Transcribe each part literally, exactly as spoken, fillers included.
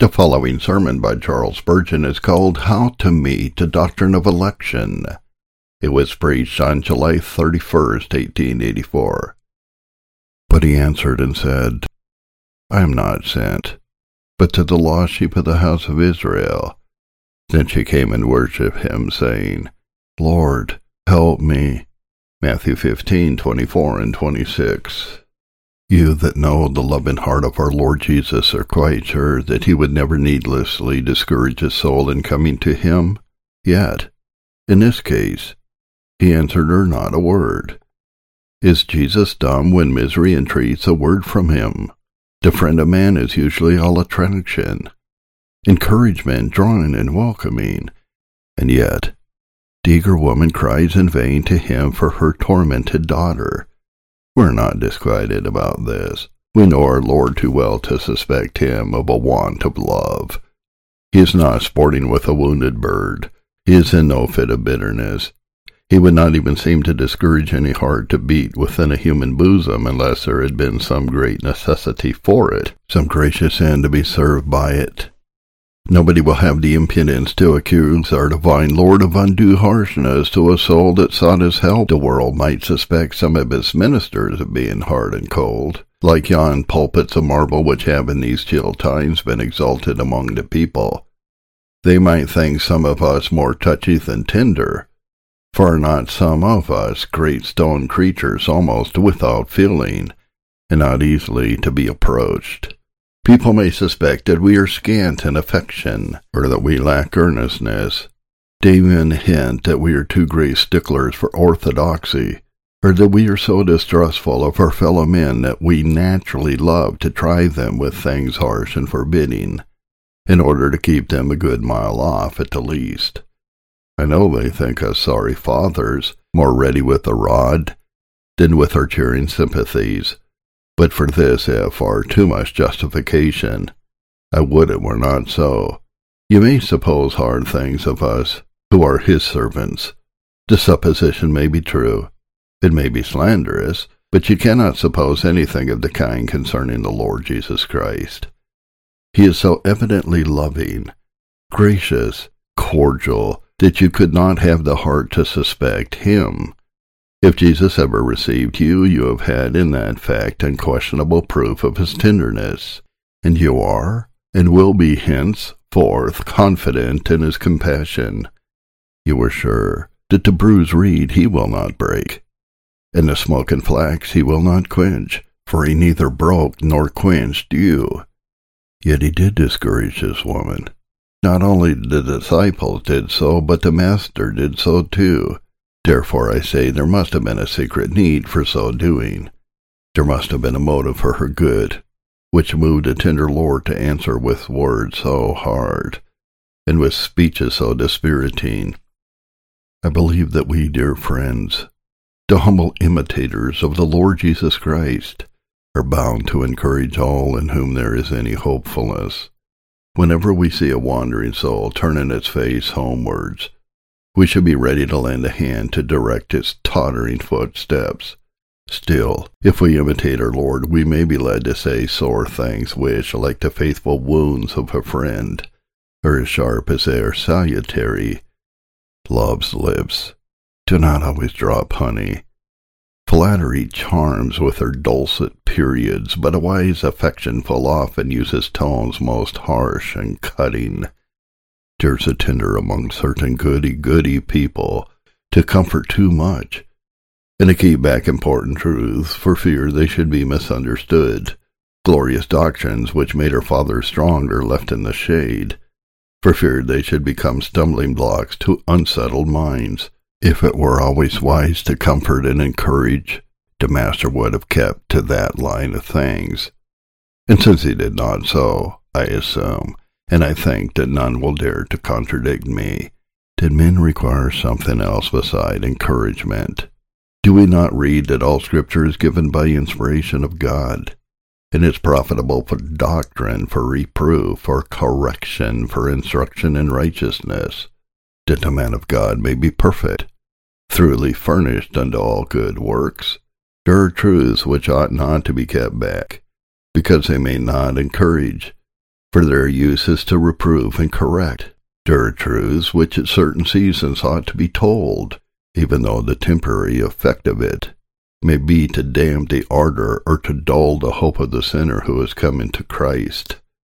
The following sermon by Charles Spurgeon is called How to Meet a Doctrine of Election. It was preached on July thirty-first, eighteen eighty-four. But he answered and said, I am not sent, but to the lost sheep of the house of Israel. Then she came and worshipped him, saying, Lord, help me. Matthew fifteen, twenty-four and twenty-six. You that know the love and heart of our Lord Jesus are quite sure that he would never needlessly discourage a soul in coming to him. Yet, in this case, he answered her not a word. Is Jesus dumb when misery entreats a word from him? The friend of man is usually all attraction, encouragement, drawing and welcoming, and yet the eager woman cries in vain to him for her tormented daughter. We're not disquieted about this. We know our Lord too well to suspect him of a want of love. He is not sporting with a wounded bird. He is in no fit of bitterness. He would not even seem to discourage any heart to beat within a human bosom unless there had been some great necessity for it, some gracious end to be served by it. Nobody will have the impudence to accuse our divine Lord of undue harshness to a soul that sought his help. The world might suspect some of his ministers of being hard and cold, like yon pulpits of marble which have in these chill times been exalted among the people. They might think some of us more touchy than tender, for are not some of us great stone creatures almost without feeling, and not easily to be approached? People may suspect that we are scant in affection, or that we lack earnestness. They even hint that we are too great sticklers for orthodoxy, or that we are so distrustful of our fellow men that we naturally love to try them with things harsh and forbidding, in order to keep them a good mile off at the least. I know they think us sorry fathers, more ready with the rod than with our cheering sympathies. But for this I have far too much justification. I would it were not so. You may suppose hard things of us, who are his servants. The supposition may be true. It may be slanderous, but you cannot suppose anything of the kind concerning the Lord Jesus Christ. He is so evidently loving, gracious, cordial, that you could not have the heart to suspect him. If Jesus ever received you, you have had in that fact unquestionable proof of his tenderness, and you are, and will be henceforth, confident in his compassion. You are sure that the bruised reed he will not break, and the smoking flax he will not quench, for he neither broke nor quenched you. Yet he did discourage this woman. Not only the disciples did so, but the Master did so too. Therefore I say there must have been a secret need for so doing. There must have been a motive for her good, which moved a tender Lord to answer with words so hard, and with speeches so dispiriting. I believe that we, dear friends, the humble imitators of the Lord Jesus Christ, are bound to encourage all in whom there is any hopefulness. Whenever we see a wandering soul turning its face homewards, we should be ready to lend a hand to direct its tottering footsteps. Still, if we imitate our Lord, we may be led to say sore things which, like the faithful wounds of a friend, are as sharp as they are salutary. Love's lips do not always drop honey. Flattery charms with her dulcet periods, but a wise affection full often uses tones most harsh and cutting. There's a tender among certain goody-goody people to comfort too much, and to keep back important truths for fear they should be misunderstood. Glorious doctrines which made our fathers strong are left in the shade, for fear they should become stumbling blocks to unsettled minds. If it were always wise to comfort and encourage, the Master would have kept to that line of things. And since he did not so, I assume, and I think that none will dare to contradict me, did men require something else beside encouragement? Do we not read that all Scripture is given by inspiration of God, and is profitable for doctrine, for reproof, for correction, for instruction in righteousness, that the man of God may be perfect, thoroughly furnished unto all good works? There are truths which ought not to be kept back, because they may not encourage, for their use is to reprove and correct. There are truths which at certain seasons ought to be told, even though the temporary effect of it may be to damp the ardor or to dull the hope of the sinner who has come into Christ.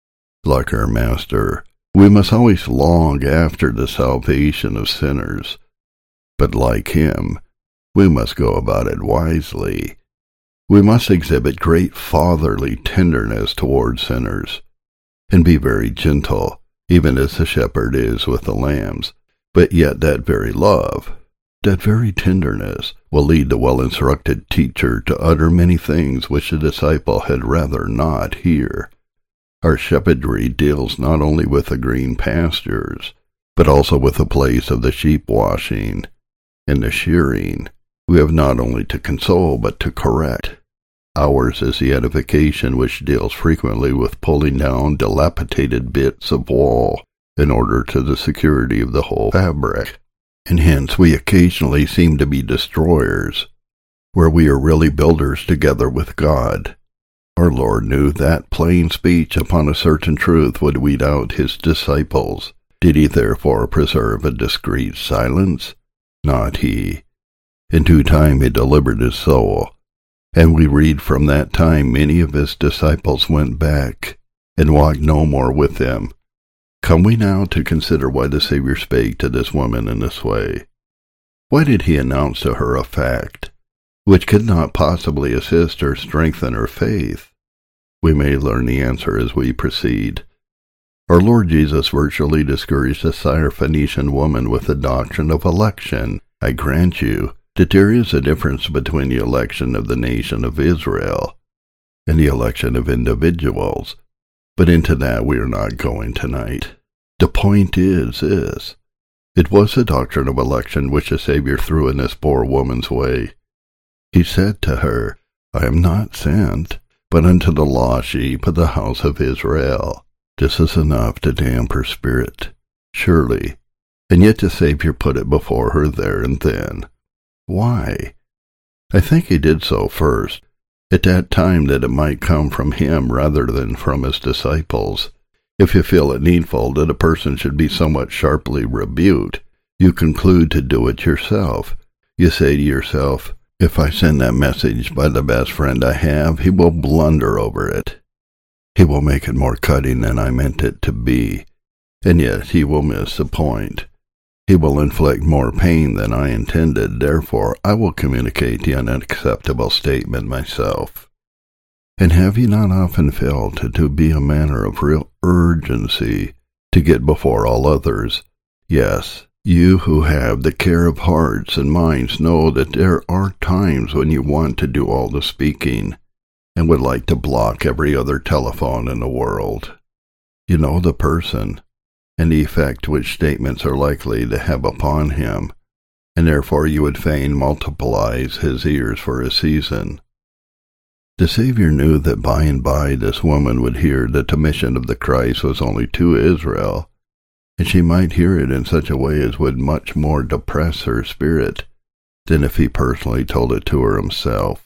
Like our Master, we must always long after the salvation of sinners, but like him, we must go about it wisely. We must exhibit great fatherly tenderness toward sinners, and be very gentle, even as the shepherd is with the lambs. But yet that very love, that very tenderness, will lead the well-instructed teacher to utter many things which the disciple had rather not hear. Our shepherdry deals not only with the green pastures, but also with the place of the sheep washing and the shearing. We have not only to console, but to correct. Ours is the edification which deals frequently with pulling down dilapidated bits of wall in order to the security of the whole fabric, and hence we occasionally seem to be destroyers, where we are really builders together with God. Our Lord knew that plain speech upon a certain truth would weed out his disciples. Did he therefore preserve a discreet silence? Not he. In due time he delivered his soul, and we read from that time many of his disciples went back, and walked no more with him. Come we now to consider why the Savior spake to this woman in this way. Why did he announce to her a fact which could not possibly assist or strengthen her faith? We may learn the answer as we proceed. Our Lord Jesus virtually discouraged the Syrophoenician woman with the doctrine of election. I grant you that there is a difference between the election of the nation of Israel and the election of individuals, but into that we are not going tonight. The point is this: it was the doctrine of election which the Savior threw in this poor woman's way. He said to her, I am not sent, but unto the lost sheep of the house of Israel. This is enough to damp her spirit, surely, and yet the Savior put it before her there and then. Why? I think he did so first, at that time, that it might come from him rather than from his disciples. If you feel it needful that a person should be somewhat sharply rebuked, you conclude to do it yourself. You say to yourself, if I send that message by the best friend I have, he will blunder over it. He will make it more cutting than I meant it to be, and yet he will miss the point. He will inflict more pain than I intended, therefore I will communicate the unacceptable statement myself. And have you not often felt it to be a matter of real urgency to get before all others? Yes, you who have the care of hearts and minds know that there are times when you want to do all the speaking, and would like to block every other telephone in the world. You know the person, and the effect which statements are likely to have upon him, and therefore you would fain multiplies his ears for a season. The Savior knew that by and by this woman would hear that the mission of the Christ was only to Israel, and she might hear it in such a way as would much more depress her spirit than if he personally told it to her himself.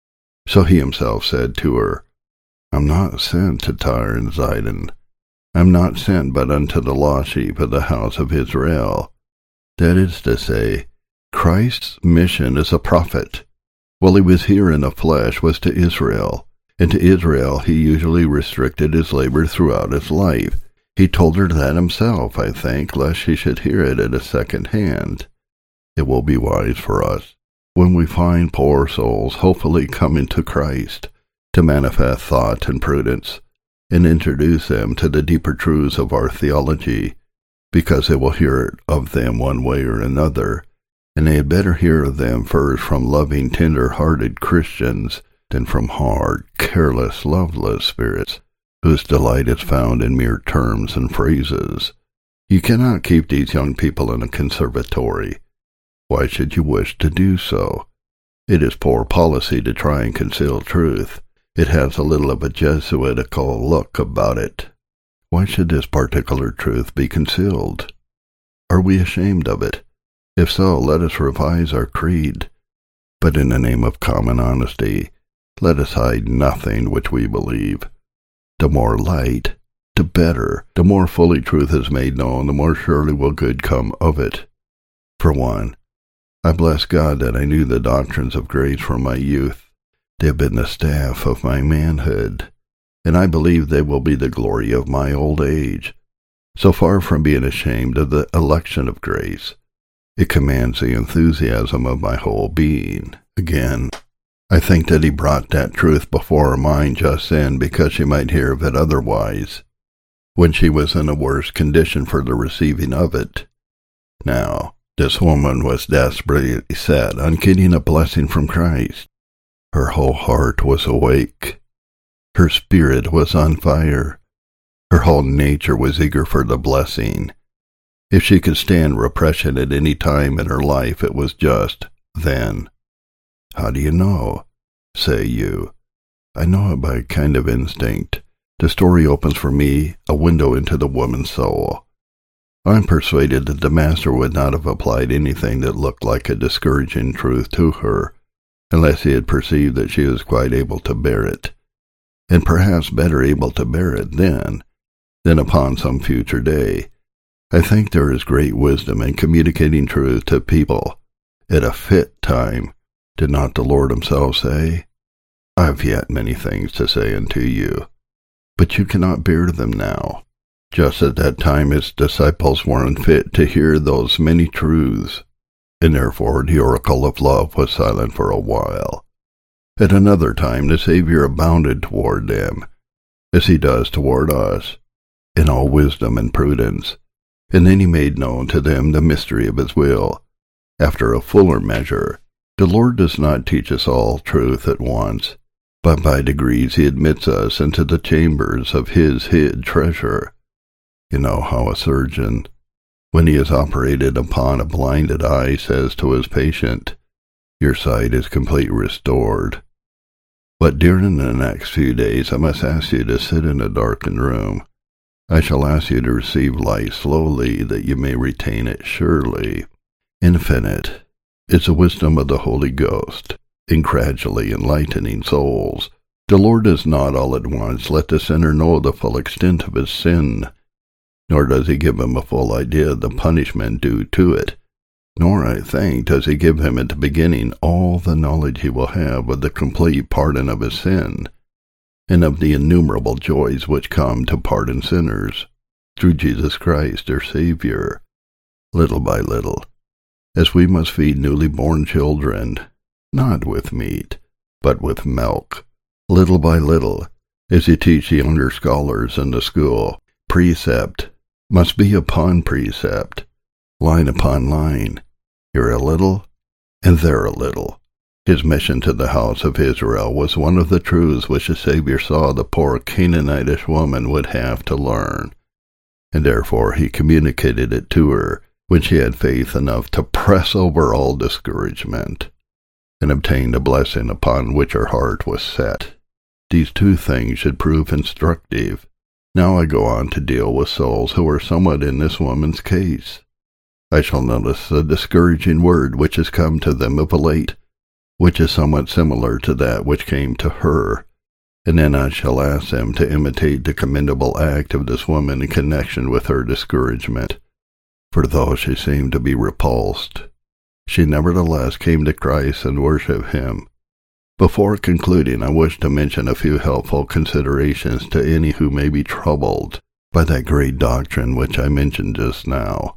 So he himself said to her, I'm not sent to Tyre and Zidon. I'm not sent but unto the lost sheep of the house of Israel. That is to say, Christ's mission as a prophet, while he was here in the flesh, was to Israel, and to Israel he usually restricted his labor throughout his life. He told her that himself, I think, lest she should hear it at a second hand. It will be wise for us, when we find poor souls hopefully coming to Christ, to manifest thought and prudence, and introduce them to the deeper truths of our theology, because they will hear of them one way or another, and they had better hear of them first from loving, tender-hearted Christians than from hard, careless, loveless spirits, whose delight is found in mere terms and phrases. You cannot keep these young people in a conservatory. Why should you wish to do so? It is poor policy to try and conceal truth. It has a little of a Jesuitical look about it. Why should this particular truth be concealed? Are we ashamed of it? If so, let us revise our creed. But in the name of common honesty, let us hide nothing which we believe. The more light, to better. The more fully truth is made known, the more surely will good come of it. For one, I bless God that I knew the doctrines of grace from my youth. They have been the staff of my manhood, and I believe they will be the glory of my old age. So far from being ashamed of the election of grace, it commands the enthusiasm of my whole being. Again, I think that he brought that truth before her mind just then because she might hear of it otherwise, when she was in a worse condition for the receiving of it. Now, this woman was desperately set on getting a blessing from Christ. Her whole heart was awake. Her spirit was on fire. Her whole nature was eager for the blessing. If she could stand repression at any time in her life, it was just then. How do you know? Say you. I know it by a kind of instinct. The story opens for me a window into the woman's soul. I'm persuaded that the Master would not have applied anything that looked like a discouraging truth to her, unless he had perceived that she was quite able to bear it, and perhaps better able to bear it then than upon some future day. I think there is great wisdom in communicating truth to people at a fit time. Did not the Lord himself say, I have yet many things to say unto you, but you cannot bear them now. Just at that time his disciples were unfit to hear those many truths, and therefore the oracle of love was silent for a while. At another time the Savior abounded toward them, as he does toward us, in all wisdom and prudence, and then he made known to them the mystery of his will, after a fuller measure. The Lord does not teach us all truth at once, but by degrees he admits us into the chambers of his hid treasure. You know how a surgeon, when he has operated upon a blinded eye, says to his patient, your sight is completely restored. But during the next few days I must ask you to sit in a darkened room. I shall ask you to receive light slowly, that you may retain it surely. Infinite is the wisdom of the Holy Ghost, in gradually enlightening souls. The Lord does not all at once let the sinner know the full extent of his sin, nor does he give him a full idea of the punishment due to it, nor, I think, does he give him at the beginning all the knowledge he will have of the complete pardon of his sin, and of the innumerable joys which come to pardon sinners, through Jesus Christ their Savior. Little by little, as we must feed newly born children, not with meat, but with milk, little by little, as you teach the younger scholars in the school, precept must be upon precept, line upon line, here a little, and there a little. His mission to the house of Israel was one of the truths which the Savior saw the poor Canaanitish woman would have to learn, and therefore he communicated it to her when she had faith enough to press over all discouragement, and obtain the blessing upon which her heart was set. These two things should prove instructive. Now I go on to deal with souls who are somewhat in this woman's case. I shall notice the discouraging word which has come to them of late, which is somewhat similar to that which came to her, and then I shall ask them to imitate the commendable act of this woman in connection with her discouragement. For though she seemed to be repulsed, she nevertheless came to Christ and worshipped him. Before concluding, I wish to mention a few helpful considerations to any who may be troubled by that great doctrine which I mentioned just now.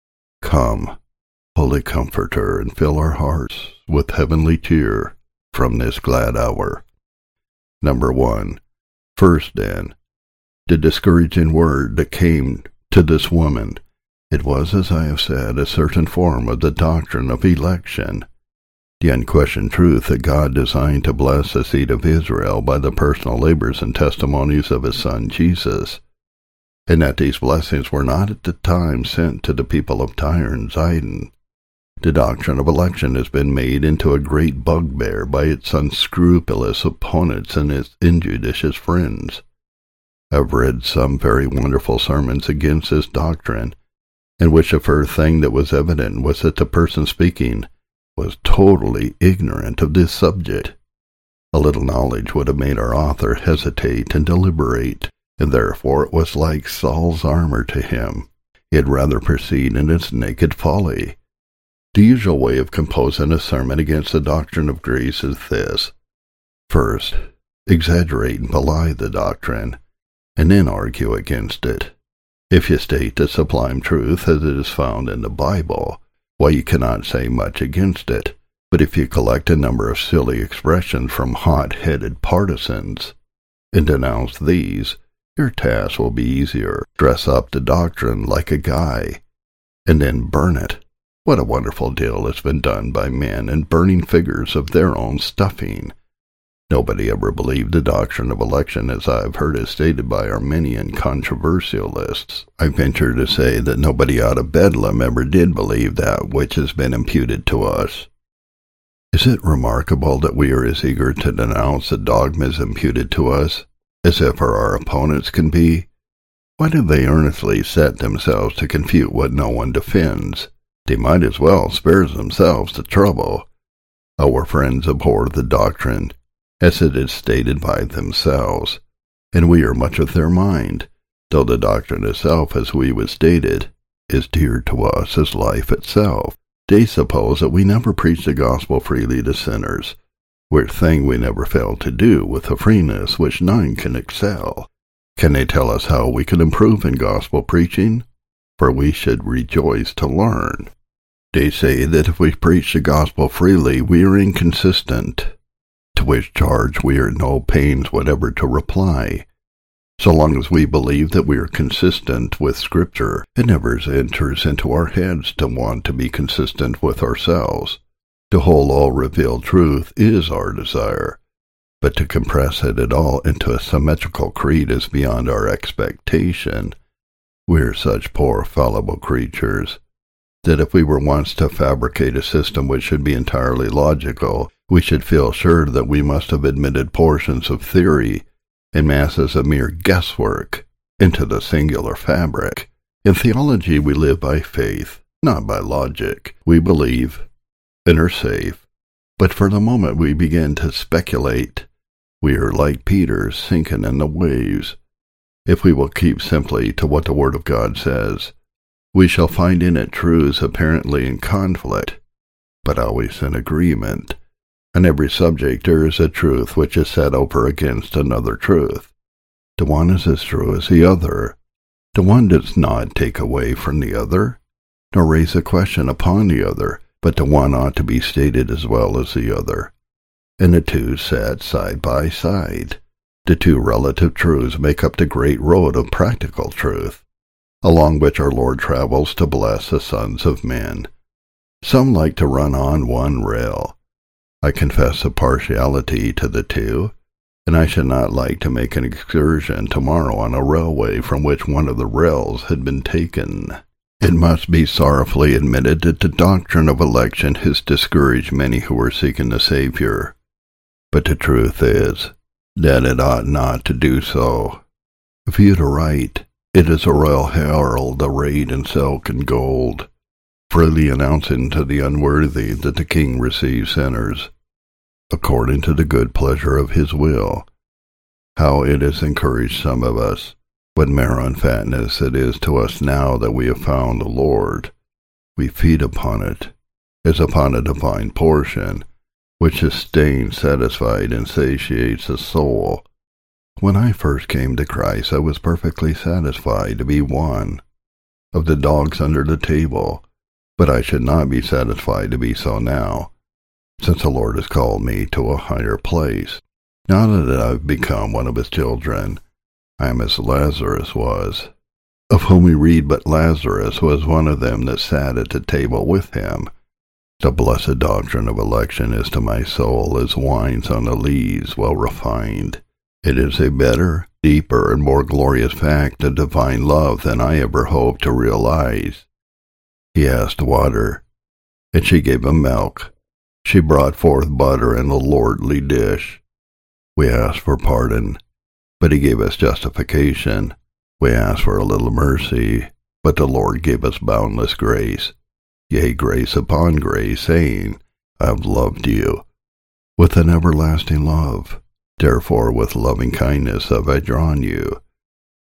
Come, Holy Comforter, and fill our hearts with heavenly cheer from this glad hour. Number one. First, then, the discouraging word that came to this woman. It was, as I have said, a certain form of the doctrine of election, the unquestioned truth that God designed to bless the seed of Israel by the personal labors and testimonies of his Son Jesus, and that these blessings were not at the time sent to the people of Tyre and Zidon. The doctrine of election has been made into a great bugbear by its unscrupulous opponents and its injudicious friends. I have read some very wonderful sermons against this doctrine, in which the first thing that was evident was that the person speaking was totally ignorant of this subject. A little knowledge would have made our author hesitate and deliberate. and therefore it was like Saul's armor to him. He had rather proceed in its naked folly. The usual way of composing a sermon against the doctrine of grace is this. First, exaggerate and belie the doctrine, and then argue against it. If you state the sublime truth as it is found in the Bible, why, you cannot say much against it. But if you collect a number of silly expressions from hot-headed partisans, and denounce these, your task will be easier. Dress up the doctrine like a guy, and then burn it. What a wonderful deal has been done by men in burning figures of their own stuffing. Nobody ever believed the doctrine of election as I have heard it stated by Arminian controversialists. I venture to say that nobody out of Bedlam ever did believe that which has been imputed to us. Is it remarkable that we are as eager to denounce the dogmas imputed to us as ever our opponents can be? Why do they earnestly set themselves to confute what no one defends? They might as well spare themselves the trouble. Our friends abhor the doctrine, as it is stated by themselves, and we are much of their mind, though the doctrine itself, as we was stated, is dear to us as life itself. They suppose that we never preach the gospel freely to sinners, which thing we never fail to do with a freeness which none can excel. Can they tell us how we can improve in gospel preaching? For we should rejoice to learn. They say that if we preach the gospel freely, we are inconsistent, to which charge we are at no pains whatever to reply. So long as we believe that we are consistent with Scripture, it never enters into our heads to want to be consistent with ourselves. To hold all revealed truth is our desire, but to compress it at all into a symmetrical creed is beyond our expectation. We are such poor fallible creatures, that if we were once to fabricate a system which should be entirely logical, we should feel sure that we must have admitted portions of theory and masses of mere guesswork into the singular fabric. In theology we live by faith, not by logic. We believe and are safe, but for the moment we begin to speculate, we are like Peter sinking in the waves. If we will keep simply to what the Word of God says, we shall find in it truths apparently in conflict, but always in agreement. On every subject there is a truth which is set over against another truth. The one is as true as the other. The one does not take away from the other, nor raise a question upon the other, but the one ought to be stated as well as the other, and the two set side by side. The two relative truths make up the great road of practical truth, along which our Lord travels to bless the sons of men. Some like to run on one rail. I confess a partiality to the two, and I should not like to make an excursion tomorrow on a railway from which one of the rails had been taken. It must be sorrowfully admitted that the doctrine of election has discouraged many who are seeking the Savior, but the truth is that it ought not to do so. Viewed aright, it is a royal herald arrayed in silk and gold, freely announcing to the unworthy that the King receives sinners, according to the good pleasure of his will. How it has encouraged some of us, what marrow and fatness it is to us now that we have found the Lord. We feed upon it, as upon a divine portion, which sustains, satisfies, and satiates the soul. When I first came to Christ, I was perfectly satisfied to be one of the dogs under the table, but I should not be satisfied to be so now, since the Lord has called me to a higher place. Now that I have become one of his children, I am as Lazarus was, of whom we read, but Lazarus was one of them that sat at the table with him. The blessed doctrine of election is to my soul as wines on the lees well refined. It is a better, deeper, and more glorious fact of divine love than I ever hoped to realize. He asked water, and she gave him milk. She brought forth butter in a lordly dish. We asked for pardon, but he gave us justification. We asked for a little mercy, but the Lord gave us boundless grace. Yea, grace upon grace, saying, I have loved you with an everlasting love. Therefore with loving kindness have I drawn you.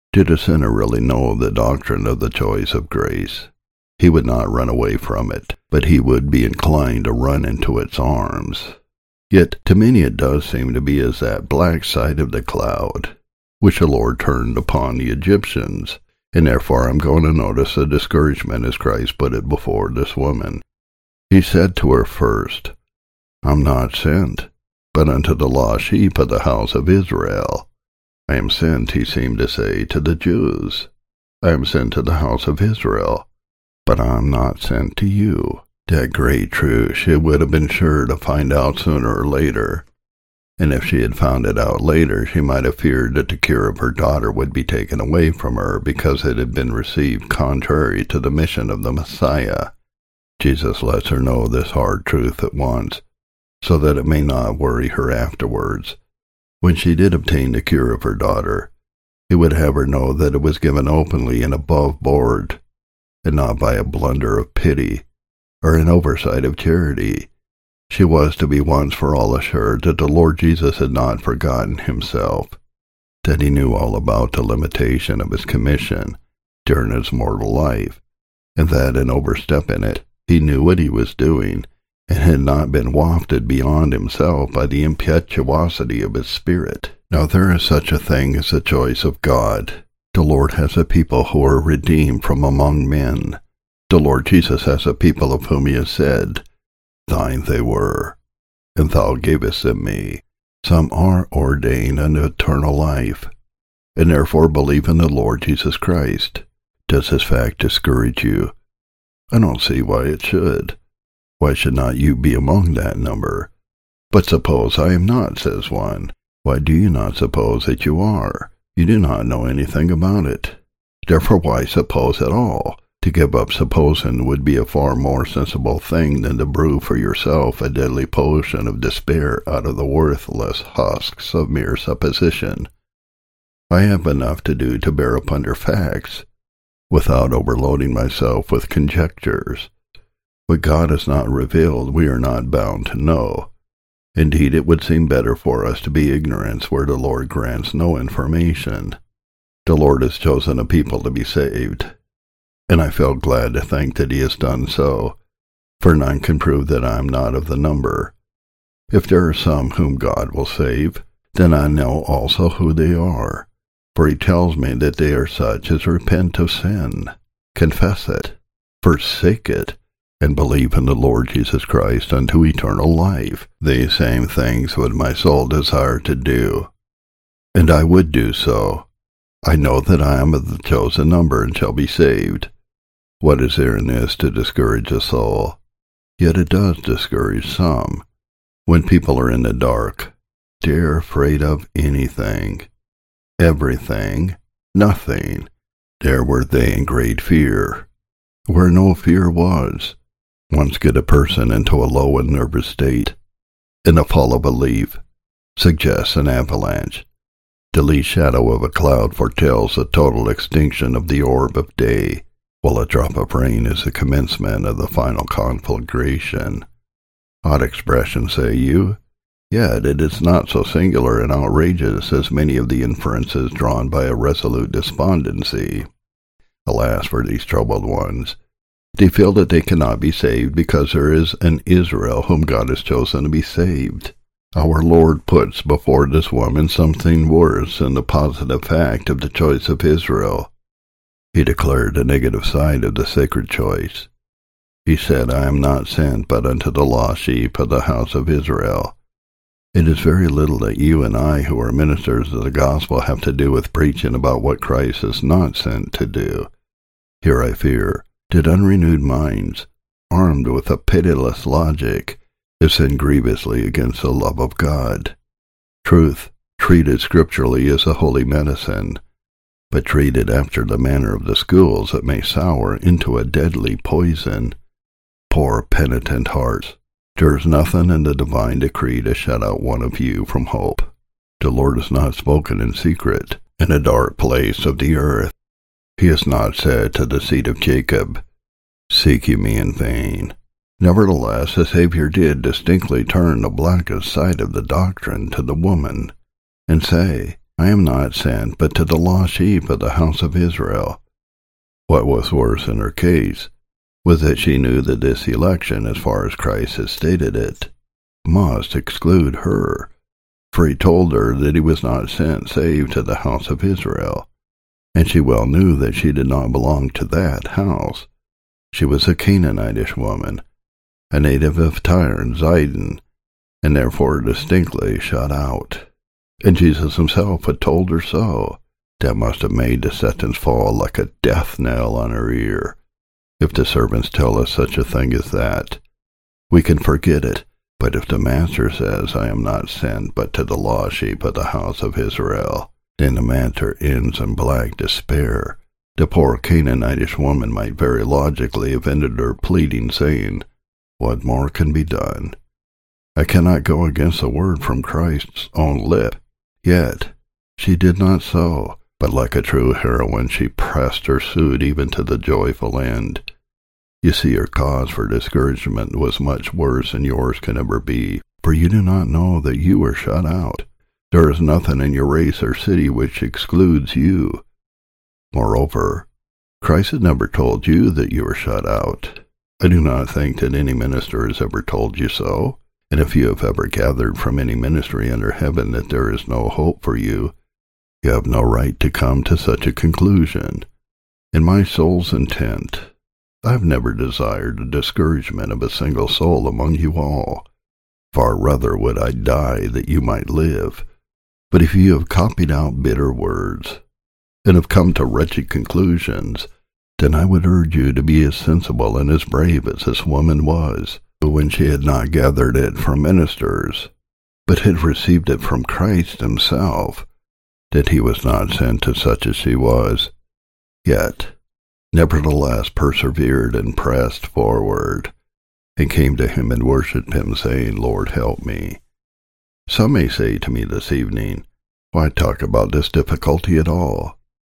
Did a sinner really know the doctrine of the choice of grace, he would not run away from it, but he would be inclined to run into its arms. Yet to many it does seem to be as that black side of the cloud, which the Lord turned upon the Egyptians, and therefore I'm going to notice the discouragement as Christ put it before this woman. He said to her first, I'm not sent, but unto the lost sheep of the house of Israel. I am sent, he seemed to say, to the Jews. I am sent to the house of Israel, but I am not sent to you. That great truth she would have been sure to find out sooner or later, and if she had found it out later, she might have feared that the cure of her daughter would be taken away from her because it had been received contrary to the mission of the Messiah. Jesus lets her know this hard truth at once, so that it may not worry her afterwards. When she did obtain the cure of her daughter, he would have her know that it was given openly and above board, and not by a blunder of pity or an oversight of charity. She was to be once for all assured that the Lord Jesus had not forgotten himself, that he knew all about the limitation of his commission during his mortal life, and that in overstepping it, he knew what he was doing, and had not been wafted beyond himself by the impetuosity of his spirit. Now there is such a thing as the choice of God. The Lord has a people who are redeemed from among men. The Lord Jesus has a people of whom he has said, Thine they were, and thou gavest them me. Some are ordained unto eternal life, and therefore believe in the Lord Jesus Christ. Does this fact discourage you? I don't see why it should. Why should not you be among that number? But suppose I am not, says one. Why do you not suppose that you are? You do not know anything about it. Therefore why suppose at all? To give up supposing would be a far more sensible thing than to brew for yourself a deadly potion of despair out of the worthless husks of mere supposition. I have enough to do to bear up under facts, without overloading myself with conjectures. What God has not revealed we are not bound to know. Indeed, it would seem better for us to be ignorant where the Lord grants no information. The Lord has chosen a people to be saved, and I feel glad to think that he has done so, for none can prove that I am not of the number. If there are some whom God will save, then I know also who they are, for he tells me that they are such as repent of sin, confess it, forsake it, and believe in the Lord Jesus Christ unto eternal life. These same things would my soul desire to do, and I would do so. I know that I am of the chosen number and shall be saved. What is there in this to discourage a soul? Yet it does discourage some. When people are in the dark, they are afraid of anything, everything, nothing. There were they in great fear, where no fear was. Once get a person into a low and nervous state, and the fall of a leaf suggests an avalanche. The least shadow of a cloud foretells the total extinction of the orb of day, while a drop of rain is the commencement of the final conflagration. Odd expression, say you? Yet it is not so singular and outrageous as many of the inferences drawn by a resolute despondency. Alas for these troubled ones! They feel that they cannot be saved because there is an Israel whom God has chosen to be saved. Our Lord puts before this woman something worse than the positive fact of the choice of Israel. He declared the negative side of the sacred choice. He said, I am not sent but unto the lost sheep of the house of Israel. It is very little that you and I who are ministers of the gospel have to do with preaching about what Christ is not sent to do. Here I fear that unrenewed minds, armed with a pitiless logic, have sinned grievously against the love of God. Truth, treated scripturally, is a holy medicine, but treated after the manner of the schools it may sour into a deadly poison. Poor penitent hearts, there is nothing in the divine decree to shut out one of you from hope. The Lord has not spoken in secret, in a dark place of the earth. He has not said to the seed of Jacob, Seek ye me in vain. Nevertheless, the Savior did distinctly turn the blackest side of the doctrine to the woman, and say, I am not sent but to the lost sheep of the house of Israel. What was worse in her case was that she knew that this election, as far as Christ has stated it, must exclude her, for he told her that he was not sent save to the house of Israel, and she well knew that she did not belong to that house. She was a Canaanitish woman, a native of Tyre and Zidon, and therefore distinctly shut out. And Jesus himself had told her so. That must have made the sentence fall like a death knell on her ear. If the servants tell us such a thing as that, we can forget it. But if the master says, I am not sent but to the lost sheep of the house of Israel, then the matter ends in black despair. The poor Canaanitish woman might very logically have ended her pleading, saying, What more can be done? I cannot go against a word from Christ's own lip. Yet she did not so, but like a true heroine she pressed her suit even to the joyful end. You see, her cause for discouragement was much worse than yours can ever be, for you do not know that you are shut out. There is nothing in your race or city which excludes you. Moreover, Christ had never told you that you were shut out. I do not think that any minister has ever told you so, and if you have ever gathered from any ministry under heaven that there is no hope for you, you have no right to come to such a conclusion. In my soul's intent, I have never desired the discouragement of a single soul among you all. Far rather would I die that you might live. But if you have copied out bitter words, and have come to wretched conclusions, then I would urge you to be as sensible and as brave as this woman was, who when she had not gathered it from ministers, but had received it from Christ himself, that he was not sent to such as she was, yet nevertheless persevered and pressed forward, and came to him and worshipped him, saying, Lord, help me. Some may say to me this evening, why talk about this difficulty at all?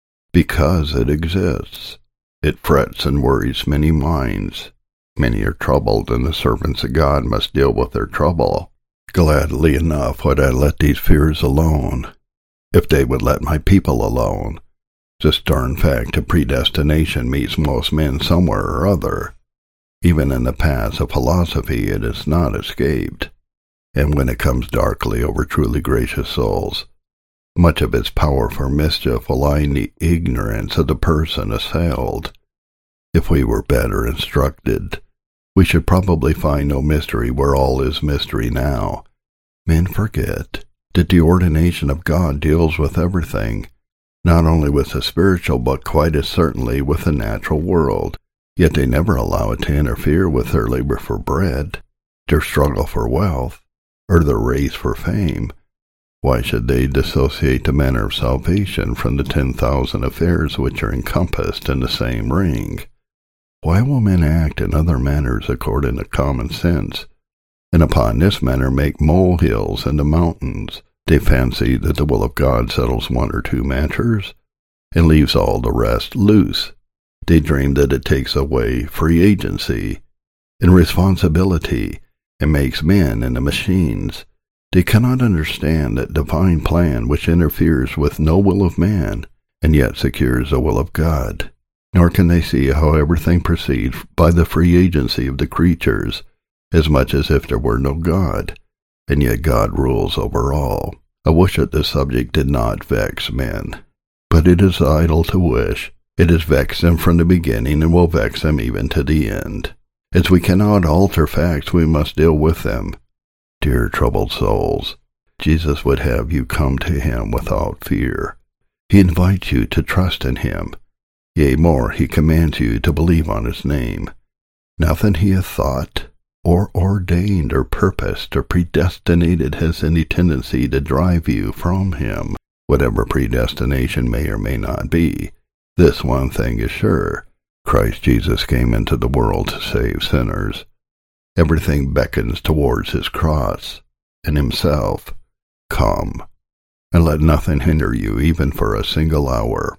Because it exists. It frets and worries many minds. Many are troubled, and the servants of God must deal with their trouble. Gladly enough would I let these fears alone, if they would let my people alone. The stern fact of predestination meets most men somewhere or other. Even in the paths of philosophy it is not escaped, and when it comes darkly over truly gracious souls, much of its power for mischief will lie in the ignorance of the person assailed. If we were better instructed, we should probably find no mystery where all is mystery now. Men forget that the ordination of God deals with everything, not only with the spiritual, but quite as certainly with the natural world. Yet they never allow it to interfere with their labor for bread, their struggle for wealth, or their race for fame. Why should they dissociate the manner of salvation from the ten thousand affairs which are encompassed in the same ring? Why will men act in other manners according to common sense, and upon this manner make molehills into mountains? They fancy that the will of God settles one or two matters, and leaves all the rest loose. They dream that it takes away free agency and responsibility, and makes men into machines. They cannot understand that divine plan which interferes with no will of man, and yet secures the will of God. Nor can they see how everything proceeds by the free agency of the creatures, as much as if there were no God, and yet God rules over all. I wish that this subject did not vex men, but it is idle to wish. It has vexed them from the beginning, and will vex them even to the end. As we cannot alter facts, we must deal with them. Dear troubled souls, Jesus would have you come to him without fear. He invites you to trust in him. Yea, more, he commands you to believe on his name. Nothing he hath thought, or ordained, or purposed, or predestinated has any tendency to drive you from him. Whatever predestination may or may not be, this one thing is sure: Christ Jesus came into the world to save sinners. Everything beckons towards his cross and himself. Come, and let nothing hinder you even for a single hour.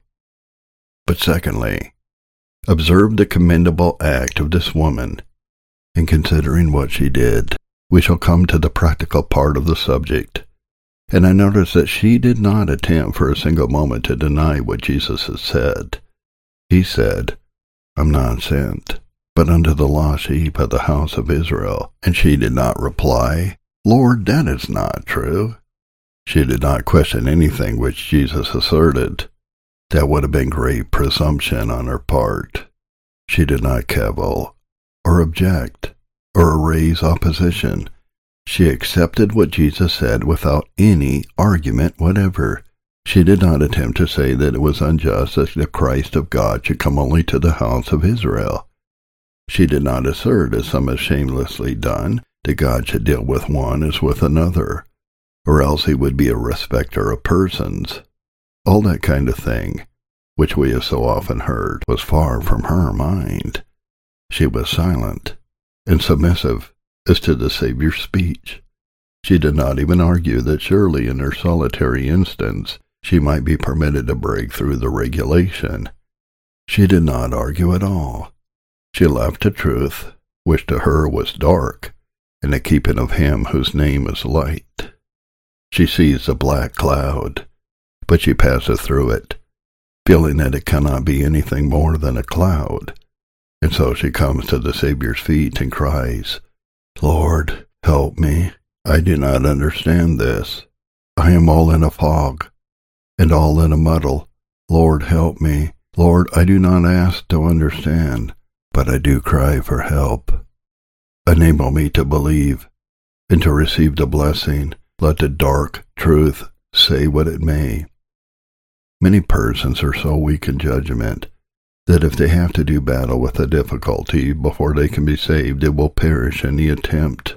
But secondly, observe the commendable act of this woman. In considering what she did, we shall come to the practical part of the subject. And I noticed that she did not attempt for a single moment to deny what Jesus had said. He said, I'm not sent, but unto the lost sheep of the house of Israel. And she did not reply, Lord, that is not true. She did not question anything which Jesus asserted. That would have been great presumption on her part. She did not cavil, or object, or raise opposition. She accepted what Jesus said without any argument whatever. She did not attempt to say that it was unjust that the Christ of God should come only to the house of Israel. She did not assert, as some have shamelessly done, that God should deal with one as with another, or else he would be a respecter of persons. All that kind of thing, which we have so often heard, was far from her mind. She was silent and submissive as to the Savior's speech. She did not even argue that surely in her solitary instance she might be permitted to break through the regulation. She did not argue at all. She left the truth, which to her was dark, in the keeping of him whose name is light. She sees a black cloud, but she passeth through it, feeling that it cannot be anything more than a cloud. And so she comes to the Savior's feet and cries, Lord, help me. I do not understand this. I am all in a fog, and all in a muddle. Lord, help me. Lord, I do not ask to understand, but I do cry for help. Enable me to believe, and to receive the blessing. Let the dark truth say what it may. Many persons are so weak in judgment that if they have to do battle with a difficulty before they can be saved, they will perish in the attempt.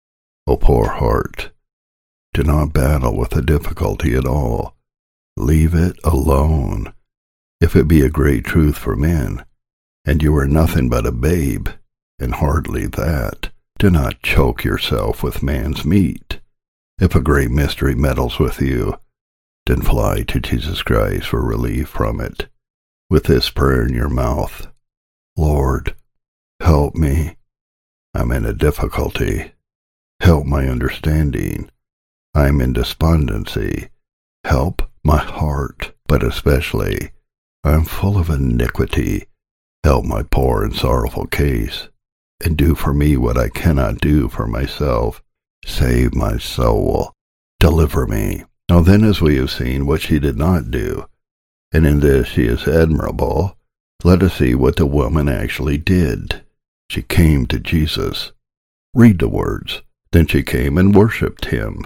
O poor heart, do not battle with a difficulty at all. Leave it alone. If it be a great truth for men, and you are nothing but a babe, and hardly that, do not choke yourself with man's meat. If a great mystery meddles with you, then fly to Jesus Christ for relief from it, with this prayer in your mouth, Lord, help me. I'm in a difficulty. Help my understanding. I'm in despondency. Help my heart, but especially, I'm full of iniquity. Help my poor and sorrowful case, and do for me what I cannot do for myself. Save my soul. Deliver me. Now then, as we have seen what she did not do, and in this she is admirable, let us see what the woman actually did. She came to Jesus. Read the words. Then she came and worshipped him.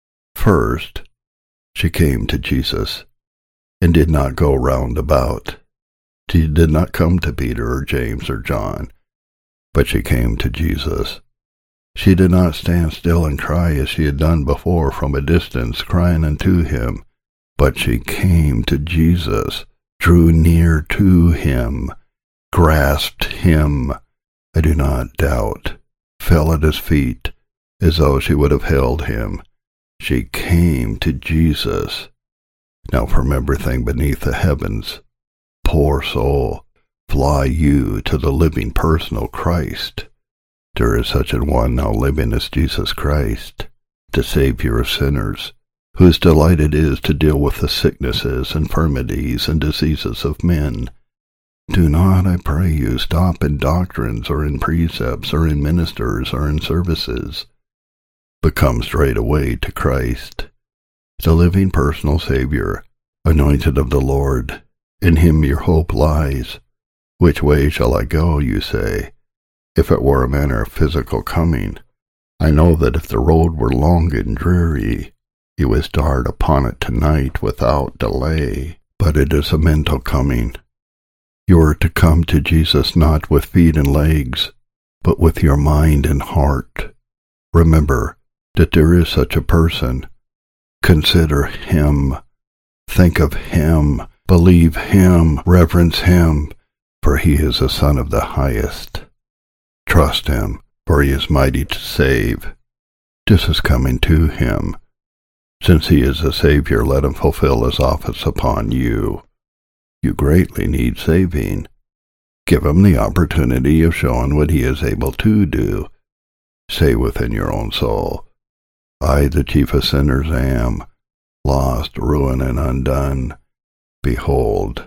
First, she came to Jesus, and did not go round about. She did not come to Peter or James or John, but she came to Jesus. She did not stand still and cry as she had done before from a distance, crying unto him, but she came to Jesus, drew near to him, grasped him, I do not doubt, fell at his feet, as though she would have held him. She came to Jesus. Now from everything beneath the heavens, poor soul, fly you to the living personal Christ. There is such an one now living as Jesus Christ, the Savior of sinners, whose delight it is to deal with the sicknesses, infirmities, and diseases of men. Do not, I pray you, stop in doctrines, or in precepts, or in ministers, or in services, but come straight away to Christ, the living personal Savior, anointed of the Lord. In him your hope lies. Which way shall I go, you say? If it were a matter of physical coming, I know that if the road were long and dreary, you would start upon it tonight without delay. But it is a mental coming. You are to come to Jesus not with feet and legs, but with your mind and heart. Remember that there is such a person. Consider him. Think of him. Believe him. Reverence him, for he is the Son of the Highest. Trust him, for he is mighty to save. This is coming to him. Since he is a Savior, let him fulfill his office upon you. You greatly need saving. Give him the opportunity of showing what he is able to do. Say within your own soul, I, the chief of sinners, am. lost, ruined, and undone. Behold,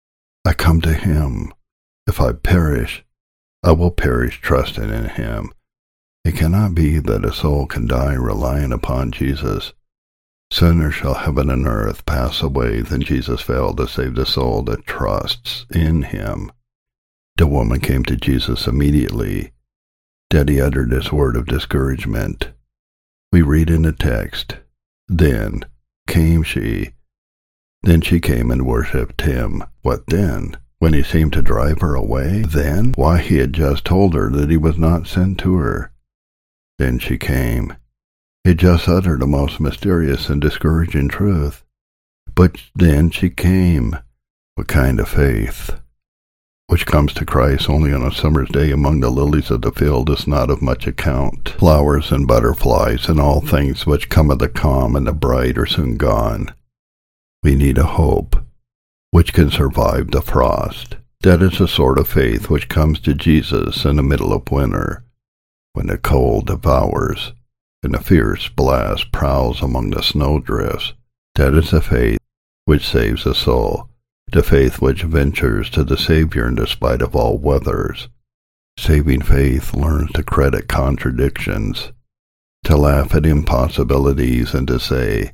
I come to him. If I perish, I will perish trusting in him. It cannot be that a soul can die relying upon Jesus. Sooner shall heaven and earth pass away than Jesus failed to save the soul that trusts in him. The woman came to Jesus immediately that he uttered this word of discouragement. We read in the text, Then came she. Then she came and worshipped him. What then? When he seemed to drive her away? Then? Why, he had just told her that he was not sent to her. Then she came. He just uttered a most mysterious and discouraging truth. But then she came. What kind of faith? Which comes to Christ only on a summer's day among the lilies of the field is not of much account. Flowers and butterflies and all things which come of the calm and the bright are soon gone. We need a hope which can survive the frost. That is a sort of faith which comes to Jesus in the middle of winter, when the cold devours and the fierce blast prowls among the snowdrifts. That is a faith which saves a soul, the faith which ventures to the Savior in despite of all weathers. Saving faith learns to credit contradictions, to laugh at impossibilities, and to say,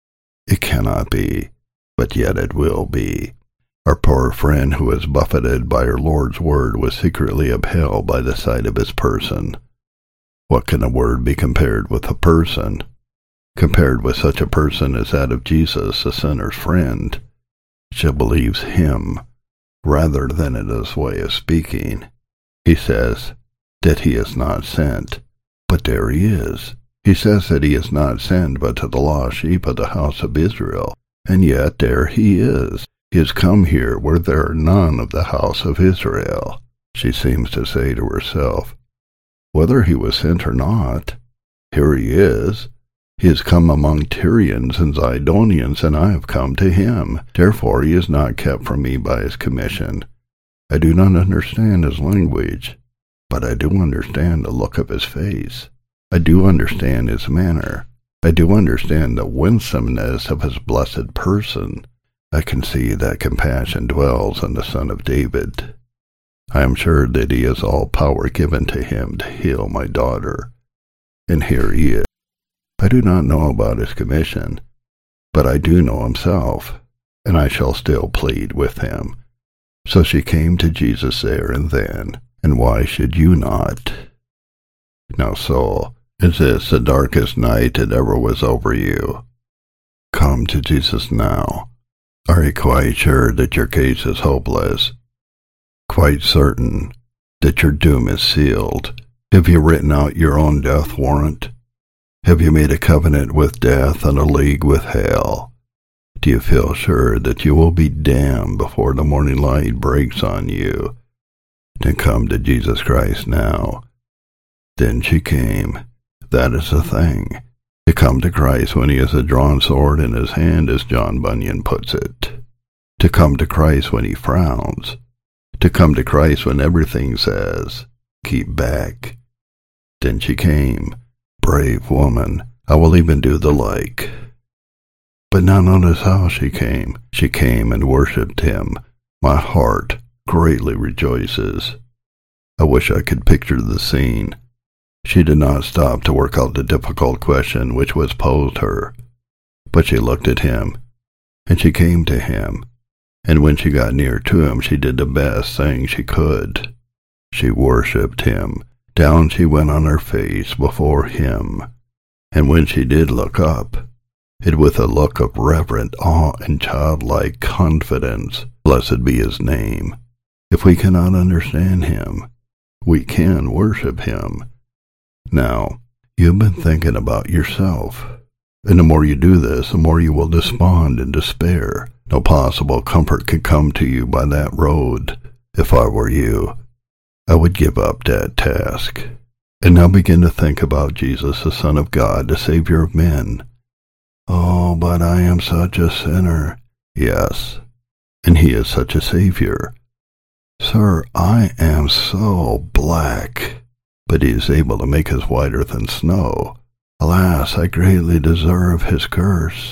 It cannot be, but yet it will be. Our poor friend who was buffeted by our Lord's word was secretly upheld by the sight of his person. What can a word be compared with a person? Compared with such a person as that of Jesus, a sinner's friend. She believes him rather than in his way of speaking. He says that he is not sent, but there he is. He says that he is not sent but to the lost sheep of the house of Israel, and yet there he is. He has come here where there are none of the house of Israel. She seems to say to herself, whether he was sent or not, here he is. He has come among Tyrians and Zidonians, and I have come to him. Therefore he is not kept from me by his commission. I do not understand his language, but I do understand the look of his face. I do understand his manner. I do understand the winsomeness of his blessed person. I can see that compassion dwells in the Son of David. I am sure that he has all power given to him to heal my daughter. And here he is. I do not know about his commission, but I do know himself, and I shall still plead with him. So she came to Jesus there and then, and why should you not? Now, soul, is this the darkest night that ever was over you? Come to Jesus now. Are you quite sure that your case is hopeless? Quite certain that your doom is sealed? Have you written out your own death warrant? Have you made a covenant with death and a league with hell? Do you feel sure that you will be damned before the morning light breaks on you? Then come to Jesus Christ now. Then she came. That is the thing. To come to Christ when he has a drawn sword in his hand, as John Bunyan puts it. To come to Christ when he frowns. To come to Christ when everything says, keep back. Then she came. Brave woman, I will even do the like. But now notice how she came. She came and worshipped him. My heart greatly rejoices. I wish I could picture the scene. She did not stop to work out the difficult question which was posed her, but she looked at him, and she came to him, and when she got near to him she did the best thing she could. She worshipped him. Down she went on her face before him, and when she did look up, it with a look of reverent awe and childlike confidence. Blessed be his name. If we cannot understand him, we can worship him. Now, you've been thinking about yourself, and the more you do this, the more you will despond and despair. No possible comfort can come to you by that road. If I were you, I would give up that task, and now begin to think about Jesus, the Son of God, the Savior of men. Oh, but I am such a sinner. Yes, and he is such a Savior. Sir, I am so black, but he is able to make us whiter than snow. Alas, I greatly deserve his curse.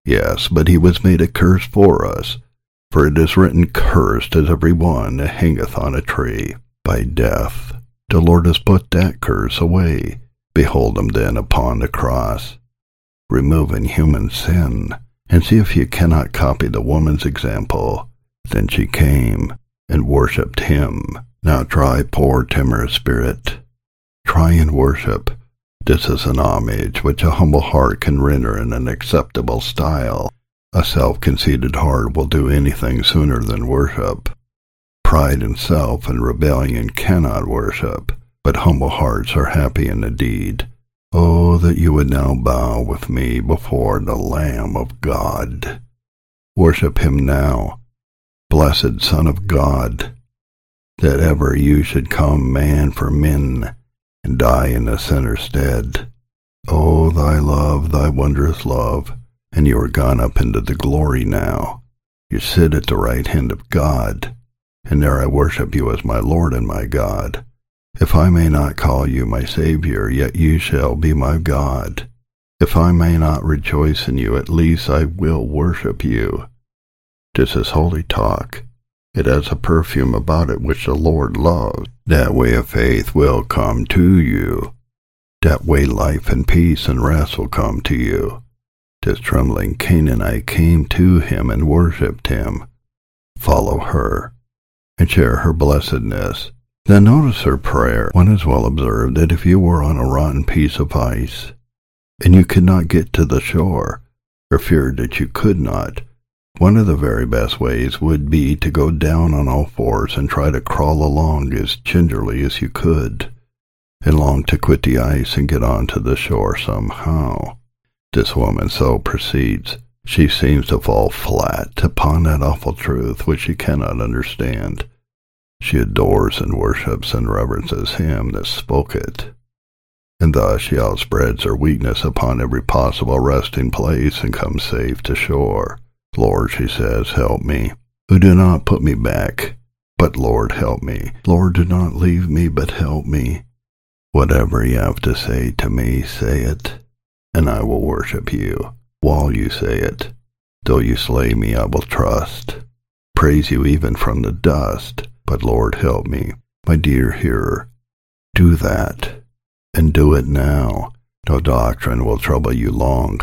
Yes, but he was made a curse for us. For it is written, Cursed is every one that hangeth on a tree. By death the Lord has put that curse away. Behold him then upon the cross, removing human sin. And see if you cannot copy the woman's example. Then she came and worshipped him. Now try, poor timorous spirit. Try and worship. This is an homage which a humble heart can render in an acceptable style. A self-conceited heart will do anything sooner than worship. Pride in self and rebellion cannot worship, but humble hearts are happy in the deed. Oh, that you would now bow with me before the Lamb of God. Worship him now, blessed Son of God, that ever you should come man for men and die in the sinner's stead. Oh, thy love, thy wondrous love, and you are gone up into the glory now. You sit at the right hand of God, and there I worship you as my Lord and my God. If I may not call you my Savior, yet you shall be my God. If I may not rejoice in you, at least I will worship you. This is holy talk. It has a perfume about it which the Lord loves. That way of faith will come to you. That way life and peace and rest will come to you. This trembling Canaanite came to him and worshipped him. Follow her and share her blessedness. Then notice her prayer. One has well observed that if you were on a rotten piece of ice, and you could not get to the shore, or feared that you could not, one of the very best ways would be to go down on all fours and try to crawl along as gingerly as you could, and long to quit the ice and get on to the shore somehow. This woman so proceeds. She seems to fall flat upon that awful truth which she cannot understand. She adores and worships and reverences him that spoke it, and thus she outspreads her weakness upon every possible resting place and comes safe to shore. Lord, she says, help me, who do not put me back, but Lord, help me. Lord, do not leave me, but help me. Whatever you have to say to me, say it, and I will worship you while you say it. Though you slay me, I will trust, praise you even from the dust. But Lord, help me, my dear hearer. Do that, and do it now. No doctrine will trouble you long.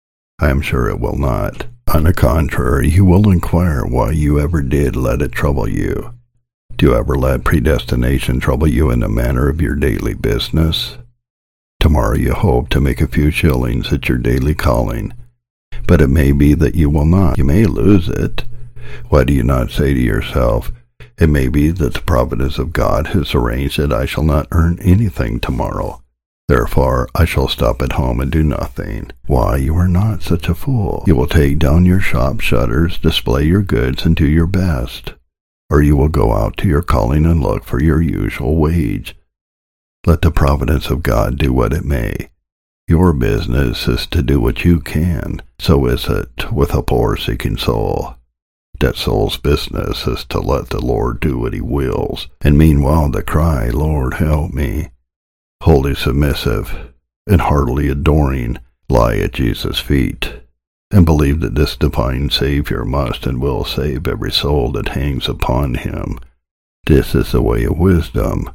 I am sure it will not. On the contrary, you will inquire why you ever did let it trouble you. Do you ever let predestination trouble you in the manner of your daily business? Tomorrow you hope to make a few shillings at your daily calling, but it may be that you will not. You may lose it. Why do you not say to yourself, it may be that the providence of God has arranged that I shall not earn anything tomorrow. Therefore, I shall stop at home and do nothing. Why, you are not such a fool. You will take down your shop shutters, display your goods, and do your best. Or you will go out to your calling and look for your usual wage. Let the providence of God do what it may. Your business is to do what you can. So is it with a poor seeking soul. That soul's business is to let the Lord do what he wills, and meanwhile to cry, Lord, help me. Wholly submissive and heartily adoring, lie at Jesus' feet, and believe that this divine Savior must and will save every soul that hangs upon him. This is the way of wisdom.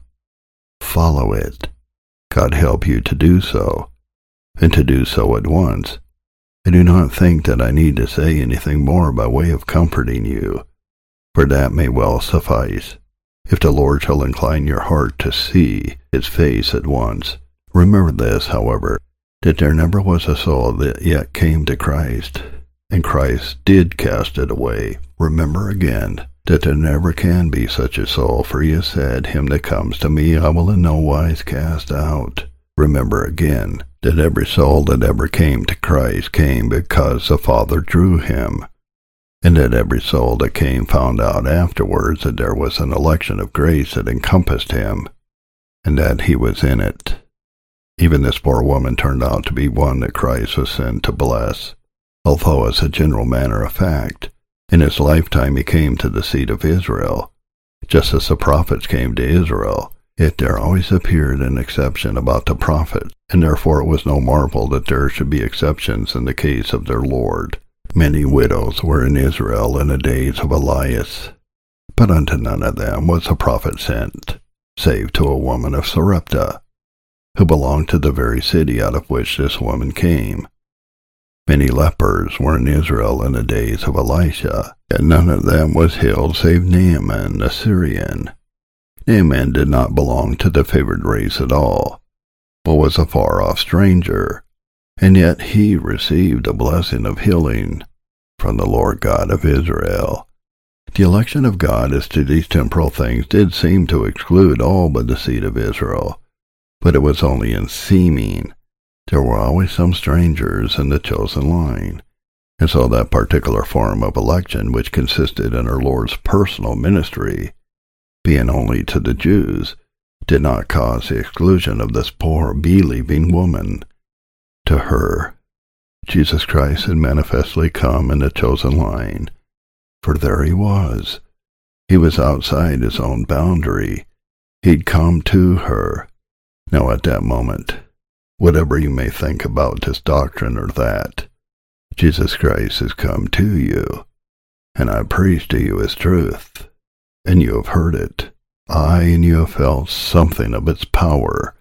Follow it. God help you to do so, and to do so at once. I do not think that I need to say anything more by way of comforting you, for that may well suffice. If the Lord shall incline your heart to see his face at once. Remember this, however, that there never was a soul that yet came to Christ, and Christ did cast it away. Remember again that there never can be such a soul, for he has said, him that comes to me I will in no wise cast out. Remember again that every soul that ever came to Christ came because the Father drew him, and that every soul that came found out afterwards that there was an election of grace that encompassed him, and that he was in it. Even this poor woman turned out to be one that Christ was sent to bless, although as a general matter of fact, in his lifetime he came to the seed of Israel, just as the prophets came to Israel. Yet there always appeared an exception about the prophets, and therefore it was no marvel that there should be exceptions in the case of their Lord. Many widows were in Israel in the days of Elias, but unto none of them was a prophet sent, save to a woman of Sarepta, who belonged to the very city out of which this woman came. Many lepers were in Israel in the days of Elisha, and none of them was healed save Naaman the Syrian. Naaman did not belong to the favored race at all, but was a far-off stranger, and yet he received a blessing of healing from the Lord God of Israel. The election of God as to these temporal things did seem to exclude all but the seed of Israel, but it was only in seeming. There were always some strangers in the chosen line, and so that particular form of election which consisted in our Lord's personal ministry, being only to the Jews, did not cause the exclusion of this poor believing woman. To her, Jesus Christ had manifestly come in the chosen line, for there he was. He was outside his own boundary. He'd come to her. Now at that moment, whatever you may think about this doctrine or that, Jesus Christ has come to you, and I preach to you his truth, and you have heard it. Aye, and you have felt something of its power.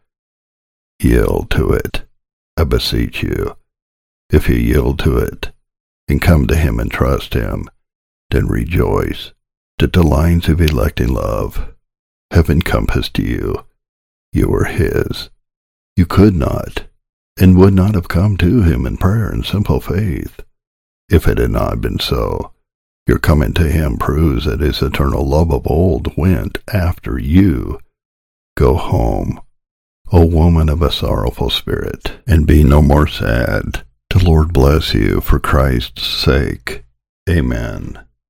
Yield to it, I beseech you. If you yield to it, and come to him and trust him, then rejoice that the lines of electing love have encompassed you. You are his. You could not, and would not have come to him in prayer and simple faith, if it had not been so. Your coming to him proves that his eternal love of old went after you. Go home, O woman of a sorrowful spirit, and be no more sad. The Lord bless you for Christ's sake. Amen.